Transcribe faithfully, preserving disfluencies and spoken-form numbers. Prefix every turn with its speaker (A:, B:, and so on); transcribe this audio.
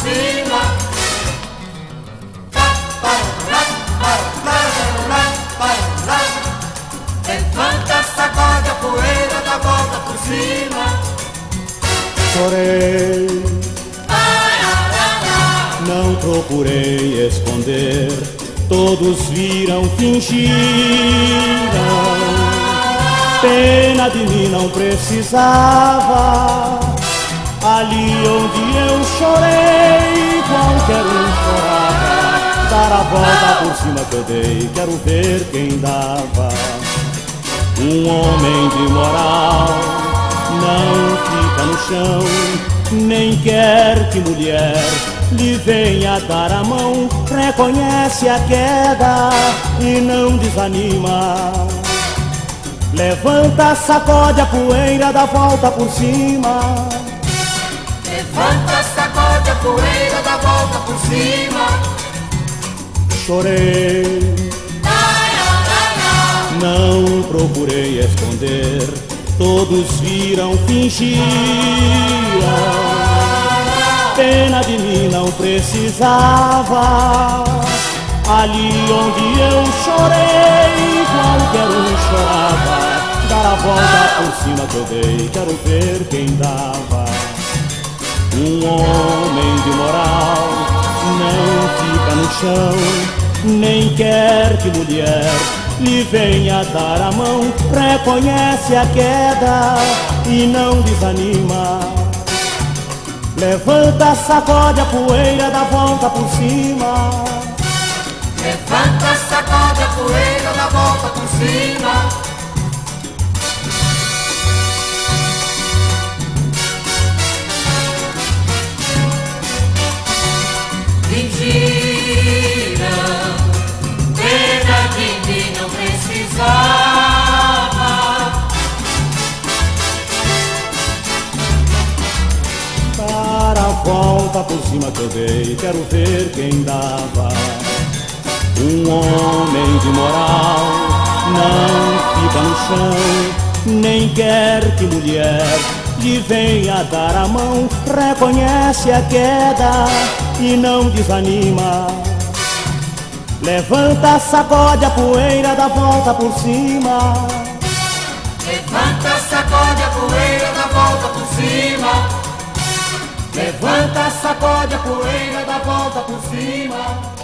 A: cima. Levanta, sacode a poeira, dá volta por cima.
B: Chorei, não procurei esconder, todos viram, fingiram. Pena de mim não precisava. Ali onde eu chorei, qualquer um chorava. Dar a volta por cima que eu dei, quero ver quem dava. Um homem de moral não fica no chão, nem quer que mulher lhe venha dar a mão. Reconhece a queda e não desanima. Levanta, sacode a poeira, dá volta por cima.
A: Levanta, sacode a poeira, dá volta por cima.
B: Chorei, não procurei esconder, todos viram, fingiram. Pena de mim não precisava. Ali onde eu chorei, qualquer um chorava. Dar a volta por cima que eu dei, quero ver quem dava. Um homem de moral não fica no chão, nem quer que mulher lhe venha dar a mão. Reconhece a queda e não desanima. Levanta, sacode a poeira, dá volta por cima.
A: Levanta, sacode a poeira, dá volta por cima. Fingiram, pena de mim não precisava.
B: Para a volta por cima que eu dei, quero ver quem dava. Um homem de moral não fica no chão, nem quer que mulher lhe venha dar a mão. Reconhece a queda e não desanima. Levanta, sacode a poeira, dá volta por cima.
A: Levanta, sacode a poeira, dá volta por cima.
B: Levanta, sacode a poeira, dá volta por cima.